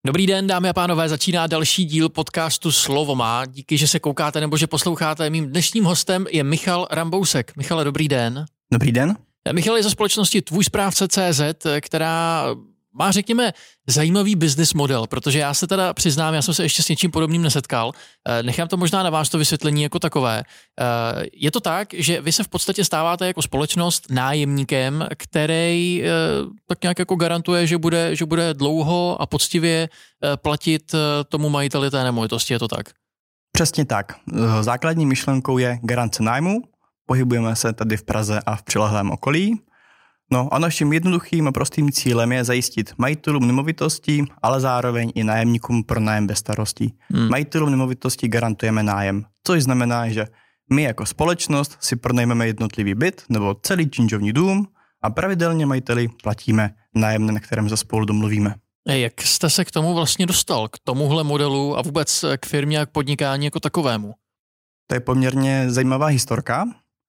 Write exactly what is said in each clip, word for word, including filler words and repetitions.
Dobrý den, dámy a pánové, začíná další díl podcastu Slovo má. Díky, že se koukáte nebo že posloucháte. Mým dnešním hostem je Michal Rambousek. Michale, dobrý den. Dobrý den. Michal je ze společnosti Tvůj správce tečka cé zet, která má, řekněme, zajímavý business model, protože já se teda přiznám, já jsem se ještě s něčím podobným nesetkal. Nechám to možná na vás to vysvětlení jako takové. Je to tak, že vy se v podstatě stáváte jako společnost nájemníkem, který tak nějak jako garantuje, že bude, že bude dlouho a poctivě platit tomu majiteli té nemovitosti, je to tak? Přesně tak. Základní myšlenkou je garance nájmu. Pohybujeme se tady v Praze a v přilehlém okolí. No a naším jednoduchým a prostým cílem je zajistit majitelům nemovitostí, ale zároveň i nájemníkům pronájem bez starostí. Hmm. Majitelům nemovitostí garantujeme nájem, což znamená, že my jako společnost si pronajmeme jednotlivý byt nebo celý činžovní dům a pravidelně majiteli platíme nájemné, na kterém se spolu domluvíme. Jak jste se k tomu vlastně dostal, k tomuhle modelu a vůbec k firmě a k podnikání jako takovému? To je poměrně zajímavá historka,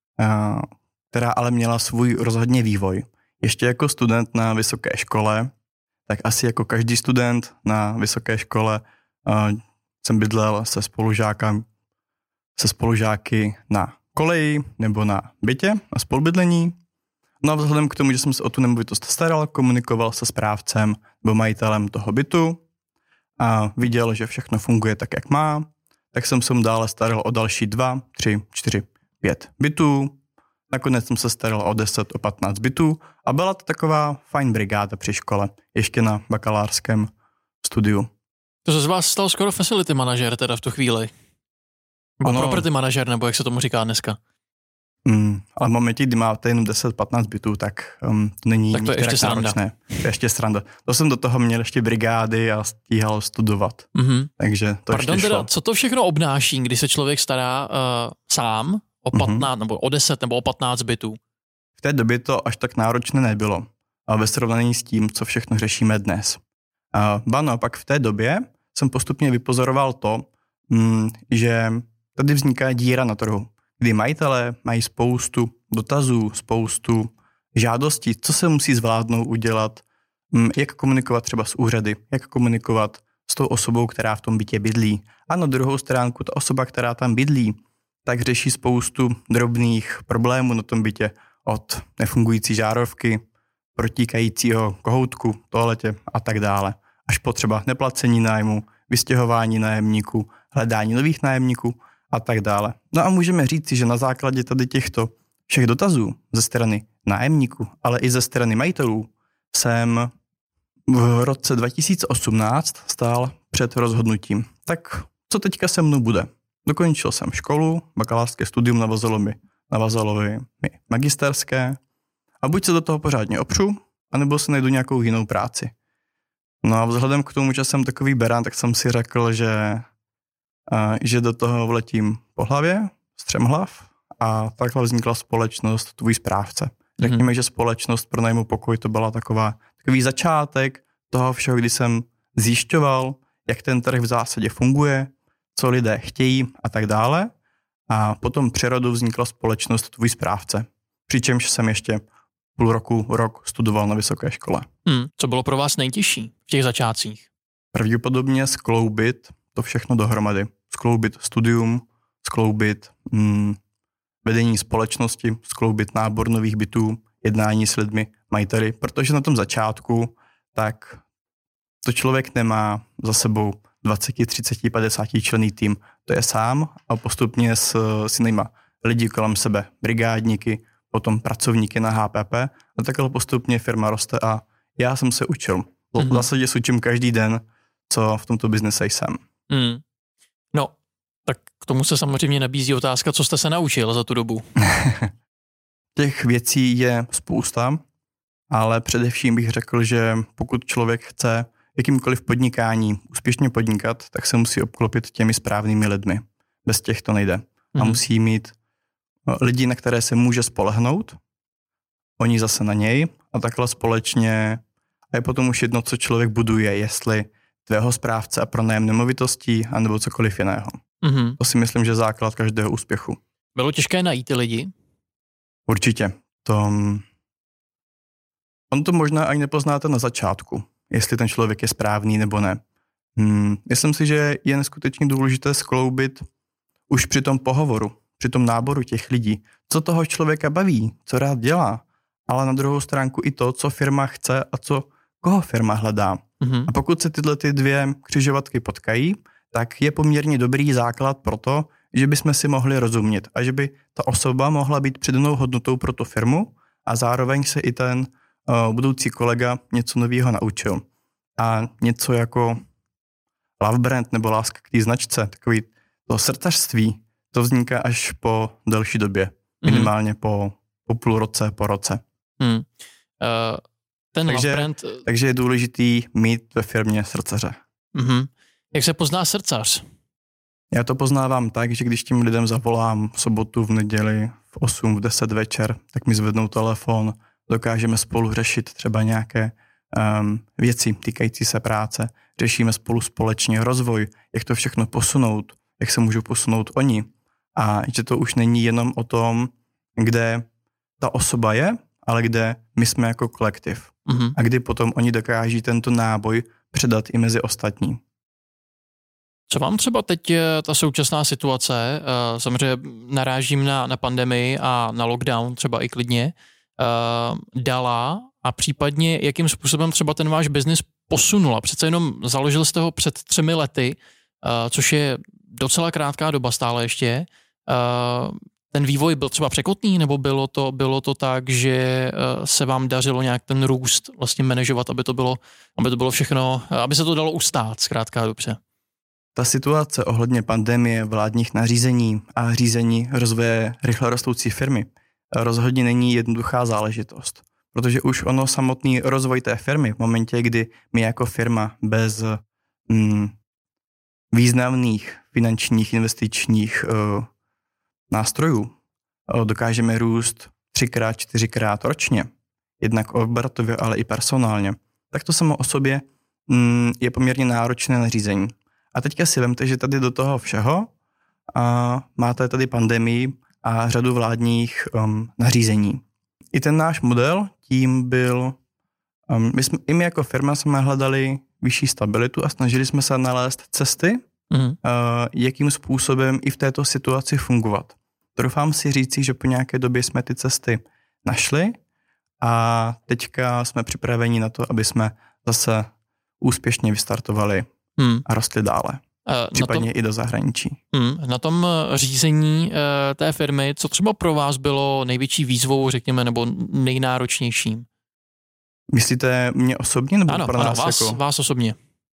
která ale měla svůj rozhodně vývoj. Ještě jako student na vysoké škole, tak asi jako každý student na vysoké škole uh, jsem bydlel se spolužákem, se spolužáky na koleji nebo na bytě, na spolubydlení. No a vzhledem k tomu, že jsem se o tu nemovitost staral, komunikoval se správcem nebo majitelem toho bytu a viděl, že všechno funguje tak, jak má, tak jsem se mu dále staral o další dva, tři, čtyři, pět bytů. Nakonec jsem se staral o deset, o patnáct bytů a byla to taková fajn brigáda při škole, ještě na bakalářském studiu. To se z vás stal skoro facility manažer teda v tu chvíli. Nebo ano, property manažer, nebo jak se tomu říká dneska. Mm, ale v momentě, kdy máte jenom deset patnáct bytů, tak um, to není tak to je ještě sranda. To je ještě sranda. To jsem do toho měl ještě brigády a stíhal studovat. Mm-hmm. Takže to Pardon, ještě šlo. Teda, co to všechno obnáší, když se člověk stará uh, sám o patnáct, mm-hmm. nebo o deset nebo o patnáct bytů? V té době to až tak náročné nebylo, ale ve srovnání s tím, co všechno řešíme dnes. Uh, ba naopak v té době jsem postupně vypozoroval to, mm, že tady vzniká díra na trhu, kdy majitelé mají spoustu dotazů, spoustu žádostí, co se musí zvládnout udělat, mm, jak komunikovat třeba s úřady, jak komunikovat s tou osobou, která v tom bytě bydlí. A na druhou stránku ta osoba, která tam bydlí, tak řeší spoustu drobných problémů na tom bytě, od nefungující žárovky, protíkajícího kohoutku, toaletě a tak dále, až po třeba neplacení nájmu, vystěhování nájemníků, hledání nových nájemníků a tak dále. No a můžeme říci, že na základě tady těchto všech dotazů ze strany nájemníků, ale i ze strany majitelů jsem v roce dva tisíce osmnáct stál před rozhodnutím. Tak co teďka se mnou bude? Dokončil jsem školu, bakalářské studium, navazalo mi, navazalo mi magisterské a buď se do toho pořádně opřu, anebo si najdu nějakou jinou práci. No a vzhledem k tomu, že jsem takový berán, tak jsem si řekl, že, a, že do toho vletím po hlavě, střemhlav a takhle vznikla společnost Tvůj správce. Řekněme, mm-hmm. že společnost pro nájmu pokoj to byla taková, takový začátek toho všeho, kdy jsem zjišťoval, jak ten trh v zásadě funguje, co lidé chtějí a tak dále. A potom přerodu vznikla společnost Tvůj správce. Přičemž jsem ještě půl roku, rok studoval na vysoké škole. Hmm, co bylo pro vás nejtěžší v těch začátcích? Pravděpodobně skloubit to všechno dohromady. Skloubit studium, skloubit mm, vedení společnosti, skloubit nábor nových bytů, jednání s lidmi, majiteli, protože na tom začátku tak to člověk nemá za sebou dvacet, třicet, padesát členný tým. To je sám a postupně s, si najma lidi kolem sebe, brigádníky, potom pracovníky na H P P a takhle postupně firma roste a já jsem se učil. Mm-hmm. V zásadě se učím každý den, co v tomto biznise jsem. Mm. No, tak k tomu se samozřejmě nabízí otázka, co jste se naučil za tu dobu. Těch věcí je spousta, ale především bych řekl, že pokud člověk chce jakýmkoliv podnikání úspěšně podnikat, tak se musí obklopit těmi správnými lidmi. Bez těch to nejde. Mm-hmm. A musí mít lidi, na které se může spolehnout, oni zase na něj a takhle společně. A je potom už jedno, co člověk buduje, jestli tvého správce a pronájem nemovitostí, anebo cokoliv jiného. Mm-hmm. To si myslím, že je základ každého úspěchu. Bylo těžké najít ty lidi? Určitě. To, on to možná ani nepoznáte na začátku, jestli ten člověk je správný nebo ne. Hmm, myslím si, že je neskutečně důležité skloubit už při tom pohovoru, při tom náboru těch lidí, co toho člověka baví, co rád dělá, ale na druhou stránku i to, co firma chce a co koho firma hledá. Mm-hmm. A pokud se tyhle ty dvě křižovatky potkají, tak je poměrně dobrý základ pro to, že bychom si mohli rozumět a že by ta osoba mohla být přidanou hodnotou pro tu firmu a zároveň se i ten uh, budoucí kolega něco nového naučil. A něco jako love brand nebo láska k té značce, takový to srdcařství, to vzniká až po delší době, minimálně mm. po, po půl roce, po roce. Mm. Uh, ten takže, love brand... takže je důležitý mít ve firmě srdcaře. Mm-hmm. Jak se pozná srdcař? Já to poznávám tak, že když tím lidem zavolám v sobotu, v neděli, v osm, v deset večer, tak mi zvednou telefon, dokážeme spolu řešit třeba nějaké um, věci týkající se práce, řešíme spolu společně rozvoj, jak to všechno posunout, jak se můžou posunout oni. A že to už není jenom o tom, kde ta osoba je, ale kde my jsme jako kolektiv. Mm-hmm. A kdy potom oni dokáží tento náboj předat i mezi ostatní. Co vám třeba teď ta současná situace, samozřejmě narážím na, na pandemii a na lockdown třeba i klidně, dala a případně jakým způsobem třeba ten váš biznis posunula? Přece jenom založil jste ho před třemi lety, což je docela krátká doba stále ještě. Ten vývoj byl třeba překotný, nebo bylo to, bylo to tak, že se vám dařilo nějak ten růst vlastně manažovat, aby to bylo, aby to bylo všechno, aby se to dalo ustát zkrátka dobře? Ta situace ohledně pandemie, vládních nařízení a řízení rozvoje rychle rostoucí firmy rozhodně není jednoduchá záležitost. Protože už ono samotný rozvoj té firmy v momentě, kdy my jako firma bez mm, významných finančních investičních uh, nástrojů uh, dokážeme růst třikrát, čtyřikrát ročně, jednak obratově, ale i personálně, tak to samo o sobě mm, je poměrně náročné nařízení. A teďka si vemte, že tady do toho všeho a máte tady pandemii a řadu vládních um, nařízení. I ten náš model tím byl, um, my jsme, i my jako firma jsme hledali vyšší stabilitu a snažili jsme se nalézt cesty, mm. uh, jakým způsobem i v této situaci fungovat. Doufám si říci, že po nějaké době jsme ty cesty našli a teďka jsme připraveni na to, aby jsme zase úspěšně vystartovali hmm. a rostli dále. Uh, případně tom, i do zahraničí. Hmm, na tom řízení uh, té firmy, co třeba pro vás bylo největší výzvou, řekněme, nebo nejnáročnějším? Myslíte mě osobně? Nebo ano, pro ano nás vás, jako... vás osobně.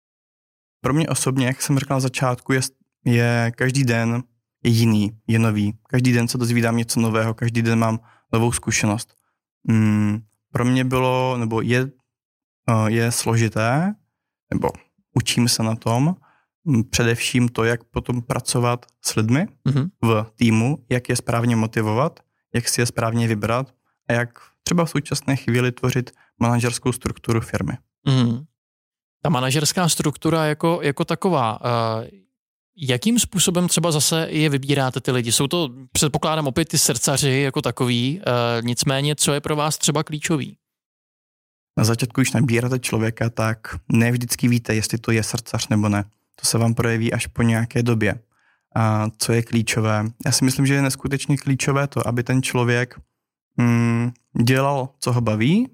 Pro mě osobně, jak jsem řekl na začátku, je, je každý den je jiný, je nový. Každý den se dozvídám něco nového, každý den mám novou zkušenost. Hmm, pro mě bylo, nebo je, uh, je složité, nebo učím se na tom, především to, jak potom pracovat s lidmi mm-hmm. v týmu, jak je správně motivovat, jak si je správně vybrat a jak třeba v současné chvíli tvořit manažerskou strukturu firmy. Mm. Ta manažerská struktura jako, jako taková, uh, jakým způsobem třeba zase je vybíráte ty lidi? Jsou to, předpokládám, opět ty srdcaři jako takový, uh, nicméně, co je pro vás třeba klíčový? Na začátku, když nabíráte člověka, tak ne vždycky víte, jestli to je srdcař nebo ne. To se vám projeví až po nějaké době. A co je klíčové? Já si myslím, že je neskutečně klíčové to, aby ten člověk mm, dělal, co ho baví,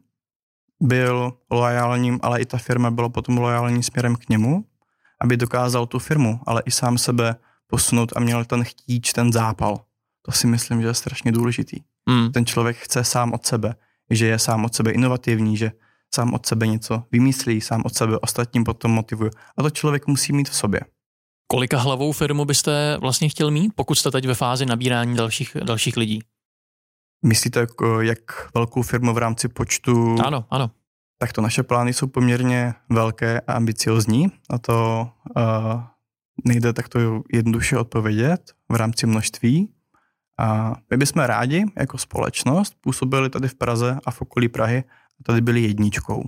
byl loajálním, ale i ta firma byla potom loajální směrem k němu, aby dokázal tu firmu, ale i sám sebe posunout a měl ten chtíč, ten zápal. To si myslím, že je strašně důležitý. Mm. Ten člověk chce sám od sebe, že je sám od sebe inovativní, že sám od sebe něco vymyslí, sám od sebe ostatním potom motivuje. A to člověk musí mít v sobě. Kolika hlavou firmu byste vlastně chtěl mít, pokud jste teď ve fázi nabírání dalších, dalších lidí? Myslíte, jako, jak velkou firmu v rámci počtu? Ano, ano. Tak to naše plány jsou poměrně velké a ambiciozní. A to uh, nejde takto jednoduše odpovědět v rámci množství. A my bychom rádi jako společnost působili tady v Praze a v okolí Prahy a tady byli jedničkou.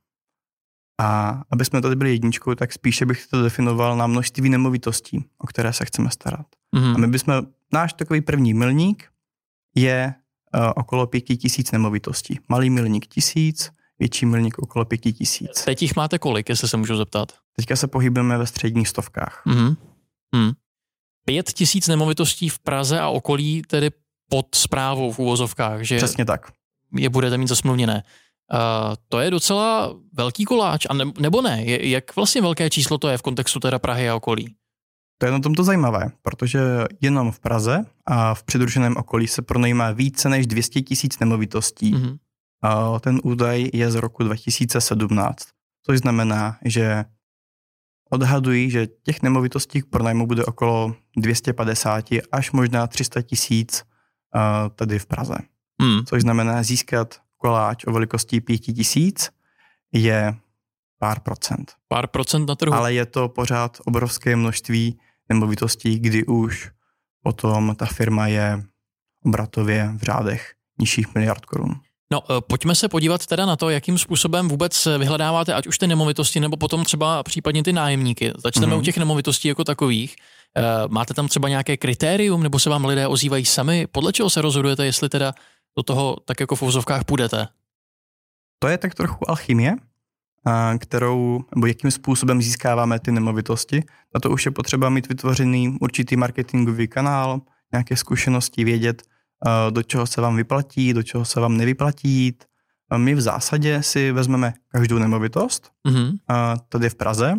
A aby jsme tady byli jedničkou, tak spíše bych to definoval na množství nemovitostí, o které se chceme starat. Mm-hmm. A my bychom, náš takový první milník je uh, okolo pěti tisíc nemovitostí. Malý milník tisíc, větší milník okolo pěti tisíc. Teď jich máte kolik, jestli se můžu zeptat? Teďka se pohybujeme ve středních stovkách. Mm-hmm. Mm. Pět tisíc nemovitostí v Praze a okolí tedy pod správou v uvozovkách, že Přesně tak. je budete mít zasmluvněné. Uh, to je docela velký koláč, a ne, nebo ne? Je, jak vlastně velké číslo to je v kontextu teda Prahy a okolí? To je na tomto zajímavé, protože jenom v Praze a v přidruženém okolí se pronajímá více než dvě stě tisíc nemovitostí. Mm-hmm. A ten údaj je z roku dva tisíce sedmnáct, což znamená, že odhadují, že těch nemovitostí k pronájmu bude okolo dvě stě padesát až možná tři sta tisíc uh, tady v Praze. Mm. Což znamená získat koláč o velikosti pěti tisíc je pár procent. Pár procent na trhu. Ale je to pořád obrovské množství nemovitostí, kdy už potom ta firma je obratově v řádech nižších miliard korun. No, pojďme se podívat teda na to, jakým způsobem vůbec vyhledáváte ať už ty nemovitosti, nebo potom třeba případně ty nájemníky. Začneme mm-hmm. u těch nemovitostí jako takových. Máte tam třeba nějaké kritérium, nebo se vám lidé ozývají sami? Podle čeho se rozhodujete, jestli teda do toho tak jako v uvozovkách půjdete? To je tak trochu alchymie, kterou, nebo jakým způsobem získáváme ty nemovitosti. Na to už je potřeba mít vytvořený určitý marketingový kanál, nějaké zkušenosti, vědět, do čeho se vám vyplatí, do čeho se vám nevyplatí jít. My v zásadě si vezmeme každou nemovitost, mm-hmm. tady v Praze,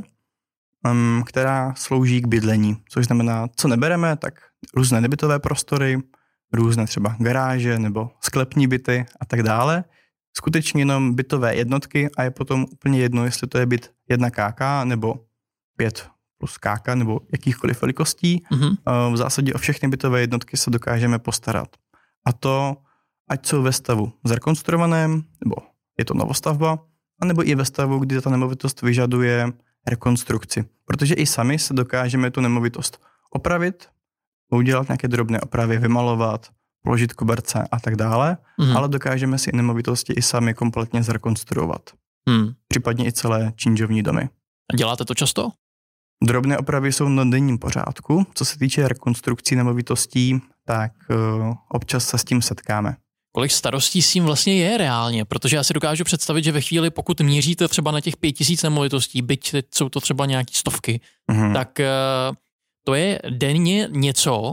která slouží k bydlení, což znamená, co nebereme, tak různé nebytové prostory, různé třeba garáže nebo sklepní byty a tak dále. Skutečně jenom bytové jednotky a je potom úplně jedno, jestli to je byt jedna ká ká nebo pět plus ká ká nebo jakýchkoliv velikostí. Mm-hmm. V zásadě o všechny bytové jednotky se dokážeme postarat. A to, ať jsou ve stavu zrekonstruovaném, nebo je to novostavba, anebo i ve stavu, kdy ta nemovitost vyžaduje rekonstrukci. Protože i sami se dokážeme tu nemovitost opravit, udělat nějaké drobné opravy, vymalovat, položit koberce a tak dále, mm. ale dokážeme si nemovitosti i sami kompletně zrekonstruovat. Mm. Případně i celé činžovní domy. A děláte to často? Drobné opravy jsou na denním pořádku. Co se týče rekonstrukcí nemovitostí, tak uh, občas se s tím setkáme. Kolik starostí s tím vlastně je reálně? Protože já si dokážu představit, že ve chvíli, pokud měříte třeba na těch pět tisíc nemovitostí, byť jsou to třeba nějaký stovky, mm. tak uh, to je denně něco,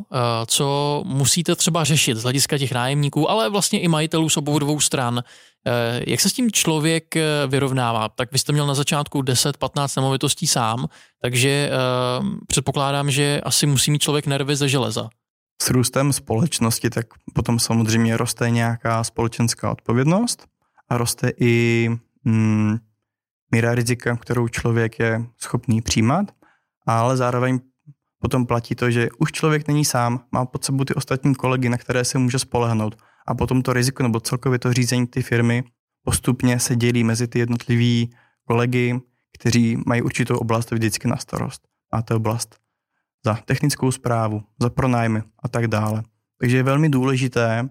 co musíte třeba řešit z hlediska těch nájemníků, ale vlastně i majitelů z obou dvou stran. Jak se s tím člověk vyrovnává? Tak vy jste měl na začátku deset patnáct nemovitostí sám, takže předpokládám, že asi musí mít člověk nervy ze železa. S růstem společnosti tak potom samozřejmě roste nějaká společenská odpovědnost a roste i mm, míra rizika, kterou člověk je schopný přijímat, ale zároveň potom platí to, že už člověk není sám, má pod sebou ty ostatní kolegy, na které se může spolehnout. A potom to riziko nebo celkově to řízení ty firmy postupně se dělí mezi ty jednotlivý kolegy, kteří mají určitou oblast vždycky na starost. Máte oblast za technickou správu, za pronájmy a tak dále. Takže je velmi důležité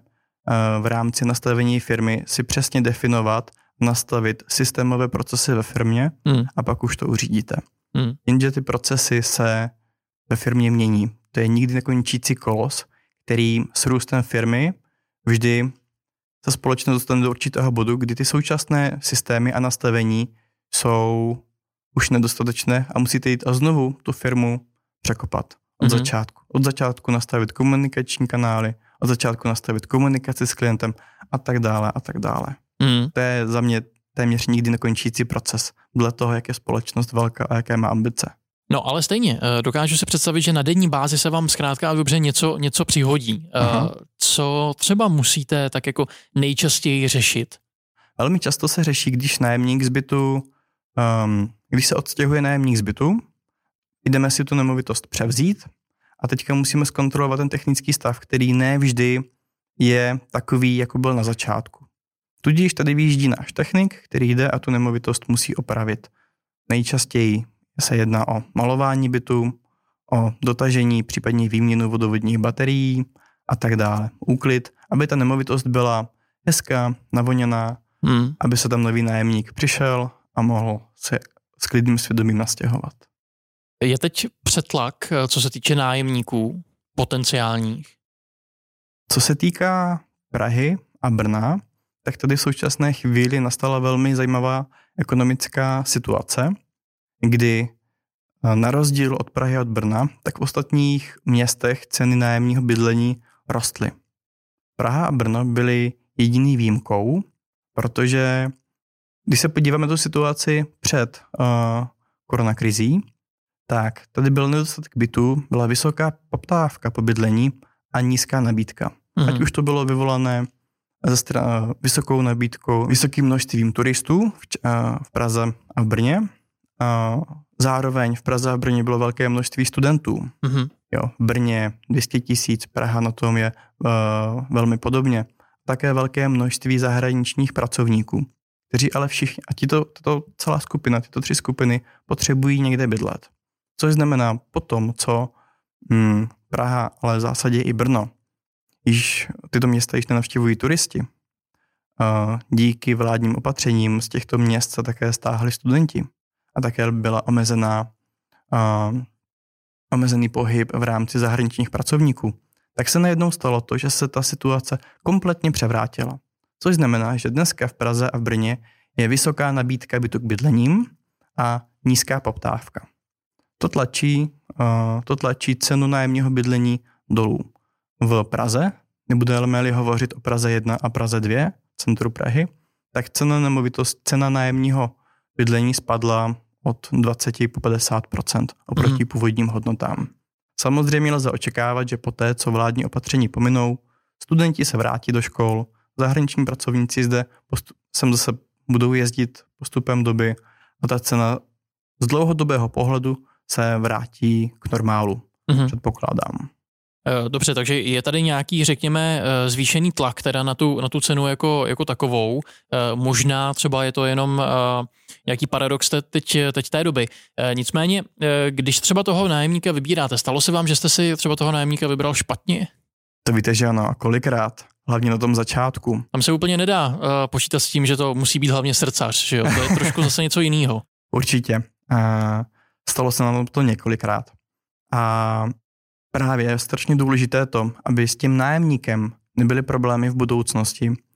v rámci nastavení firmy si přesně definovat, nastavit systémové procesy ve firmě mm. a pak už to uřídíte. Mm. Jenže ty procesy se ve firmě mění. To je nikdy nekončící kolos, který s růstem firmy vždy se společnost dostane do určitého bodu, kdy ty současné systémy a nastavení jsou už nedostatečné a musíte jít a znovu tu firmu překopat od mm-hmm. začátku. Od začátku nastavit komunikační kanály, od začátku nastavit komunikaci s klientem a tak dále a tak dále. Mm. To je za mě téměř nikdy nekončící proces dle toho, jak je společnost velká a jaké má ambice. No ale stejně, dokážu si představit, že na denní bázi se vám zkrátka dobře něco, něco přihodí. Aha. Co třeba musíte tak jako nejčastěji řešit? Velmi často se řeší, když nájemník z bytu, um, když se odstěhuje nájemník z bytu, jdeme si tu nemovitost převzít a teďka musíme zkontrolovat ten technický stav, který ne vždy je takový, jako byl na začátku. Tudíž tady vyjíždí náš technik, který jde a tu nemovitost musí opravit. Nejčastěji se jedná o malování bytu, o dotažení, případně výměnu vodovodních baterií a tak dále. Úklid, aby ta nemovitost byla hezká, navoněná, hmm. aby se tam nový nájemník přišel a mohl se s klidným svědomím nastěhovat. Je teď přetlak, co se týče nájemníků potenciálních? Co se týká Prahy a Brna, tak tady v současné chvíli nastala velmi zajímavá ekonomická situace, kdy na rozdíl od Prahy a od Brna, tak v ostatních městech ceny nájemního bydlení rostly. Praha a Brno byly jediný výjimkou, protože když se podíváme na tu situaci před uh, koronakrizí, tak tady byl nedostatek bytů, byla vysoká poptávka po bydlení a nízká nabídka. Mm. Ať už to bylo vyvolané ze str- vysokou nabídkou, vysokým množstvím turistů v, uh, v Praze a v Brně. Uh, zároveň v Praze a v Brně bylo velké množství studentů. Mm. Jo, v Brně dvě stě tisíc, Praha na tom je uh, velmi podobně. Také velké množství zahraničních pracovníků, kteří ale všichni, a tito, tato celá skupina, tyto tři skupiny potřebují někde bydlet. Což znamená potom, co hm, Praha, ale v zásadě i Brno, již tyto města již nenavštěvují turisti. Uh, díky vládním opatřením z těchto měst se také stáhli studenti a také byla omezená, uh, omezený pohyb v rámci zahraničních pracovníků. Tak se najednou stalo to, že se ta situace kompletně převrátila. Což znamená, že dneska v Praze a v Brně je vysoká nabídka bytu k bydlením a nízká poptávka. To tlačí, uh, to tlačí cenu nájemního bydlení dolů. V Praze, nebudeme-li hovořit o Praze jedna a Praze dvě, centru Prahy, tak cena nemovitost, cena nájemního bydlení spadla od dvacet po padesát procent oproti mm. původním hodnotám. Samozřejmě lze očekávat, že poté, co vládní opatření pominou, studenti se vrátí do škol, zahraniční pracovníci zde postup, sem zase budou jezdit postupem doby a ta cena z dlouhodobého pohledu se vrátí k normálu, mm-hmm. předpokládám. Dobře, takže je tady nějaký, řekněme, zvýšený tlak teda na tu, na tu cenu jako, jako takovou. Možná třeba je to jenom nějaký paradox teď, teď té doby. Nicméně, když třeba toho nájemníka vybíráte, stalo se vám, že jste si třeba toho nájemníka vybral špatně? To víte, že ano, a kolikrát? Hlavně na tom začátku. Tam se úplně nedá uh, počítat s tím, že to musí být hlavně srdcař, že jo? To je trošku zase něco jiného. Určitě. Uh, stalo se nám to několikrát. A právě je strašně důležité to, aby s tím nájemníkem nebyly problémy v budoucnosti, uh,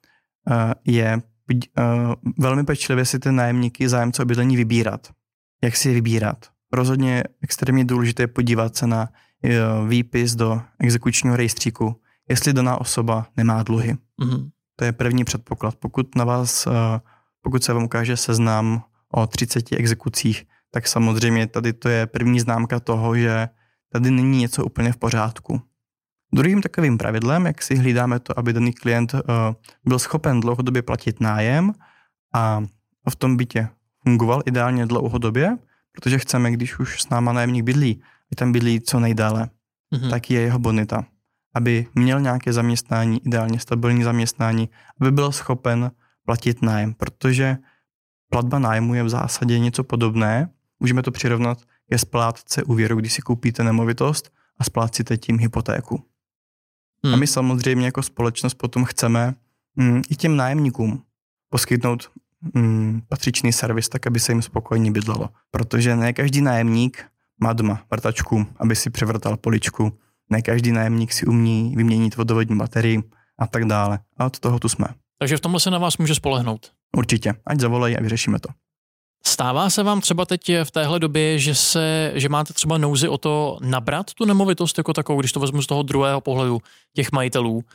je uh, velmi pečlivě si ty nájemníky zájemce o bydlení vybírat. Jak si je vybírat? Rozhodně extrémně důležité podívat se na uh, výpis do exekučního rejstříku, jestli daná osoba nemá dluhy. Mm-hmm. To je první předpoklad. Pokud na vás, pokud se vám ukáže seznam o třiceti exekucích, tak samozřejmě tady to je první známka toho, že tady není něco úplně v pořádku. Druhým takovým pravidlem, jak si hlídáme to, aby daný klient byl schopen dlouhodobě platit nájem a v tom bytě fungoval ideálně dlouhodobě, protože chceme, když už s náma nájemník bydlí, a tam bydlí co nejdále, mm-hmm. tak je jeho bonita. Aby měl nějaké zaměstnání, ideálně stabilní zaměstnání, aby byl schopen platit nájem, protože platba nájmu je v zásadě něco podobné. Můžeme to přirovnat ke splátce úvěru, když si koupíte nemovitost a splácíte tím hypotéku. Hmm. A my samozřejmě jako společnost potom chceme mm, i těm nájemníkům poskytnout mm, patřičný servis, tak aby se jim spokojně bydlelo. Protože ne každý nájemník má doma vrtačku, aby si převrtal poličku. Ne každý nájemník si umí vyměnit vodovodní baterii a tak dále. A od toho tu jsme. Takže v tomhle se na vás může spolehnout. Určitě. Ať zavolají a vyřešíme to. Stává se vám třeba teď v téhle době, že, se, že máte třeba nouzi o to nabrat tu nemovitost jako takovou, když to vezmu z toho druhého pohledu těch majitelů, uh,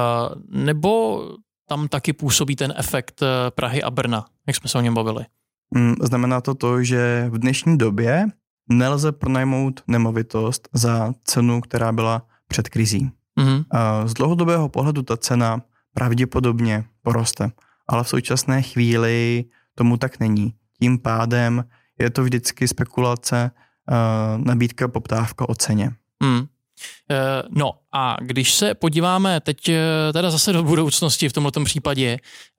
nebo tam taky působí ten efekt Prahy a Brna, jak jsme se o něm bavili? Mm, znamená to to, že v dnešní době nelze pronajmout nemovitost za cenu, která byla před krizí. Mm-hmm. Z dlouhodobého pohledu ta cena pravděpodobně poroste, ale v současné chvíli tomu tak není. Tím pádem je to vždycky spekulace, nabídka, poptávka o ceně. Mm. No a když se podíváme teď teda zase do budoucnosti v tomto případě,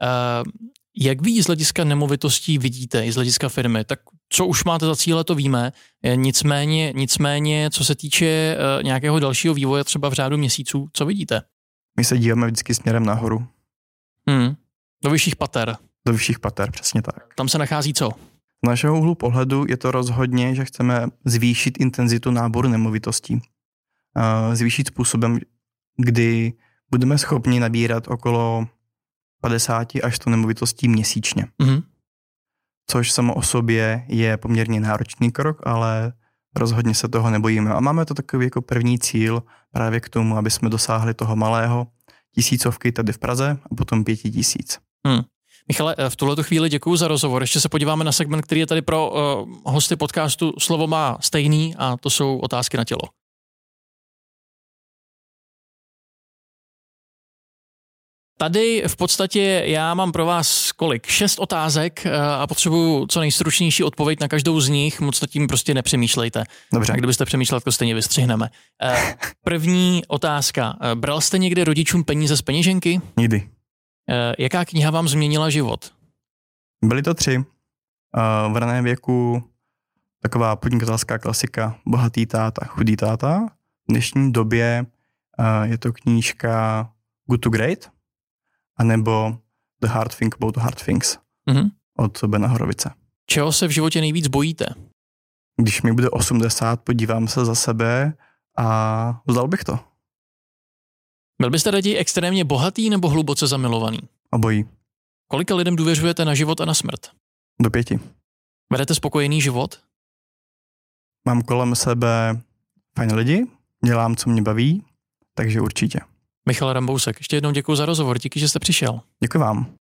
jak vy z hlediska nemovitostí vidíte, i z hlediska firmy, tak co už máte za cíle, to víme, nicméně, nicméně co se týče nějakého dalšího vývoje třeba v řádu měsíců, co vidíte? My se díváme vždycky směrem nahoru. Hmm. Do vyšších pater. Do vyšších pater, přesně tak. Tam se nachází co? Z našeho úhlu pohledu je to rozhodně, že chceme zvýšit intenzitu náboru nemovitostí. Zvýšit způsobem, kdy budeme schopni nabírat okolo padesát až sto nemovitostí měsíčně. Mm-hmm. Což samo o sobě je poměrně náročný krok, ale rozhodně se toho nebojíme. A máme to takový jako první cíl právě k tomu, aby jsme dosáhli toho malého tisícovky tady v Praze a potom pěti tisíc. Hmm. Michale, v tuhleto chvíli děkuji za rozhovor. Ještě se podíváme na segment, který je tady pro uh, hosty podcastu Slovo má stejný a to jsou otázky na tělo. Tady v podstatě já mám pro vás kolik? Šest otázek a potřebuju co nejstručnější odpověď na každou z nich, moc nad tím prostě nepřemýšlejte. Dobře. A kdybyste přemýšlel, to stejně vystřihneme. První otázka. Bral jste někdy rodičům peníze z peněženky? Nikdy. Jaká kniha vám změnila život? Byly to tři. V raném věku taková podnikatelská klasika Bohatý táta, chudý táta. V dnešní době je to knížka Good to Great, anebo The Hard Thing About the Hard Things mm-hmm. od Bena Horowice. Čeho se v životě nejvíc bojíte? Když mi bude osmdesát, podívám se za sebe a vzdal bych to. Byl byste raději extrémně bohatý nebo hluboce zamilovaný? Obojí. Kolika lidem důvěřujete na život a na smrt? Do pěti. Vedete spokojený život? Mám kolem sebe fajn lidi, dělám, co mě baví, takže určitě. Michal Rambousek, ještě jednou děkuji za rozhovor, díky, že jste přišel. Děkuji vám.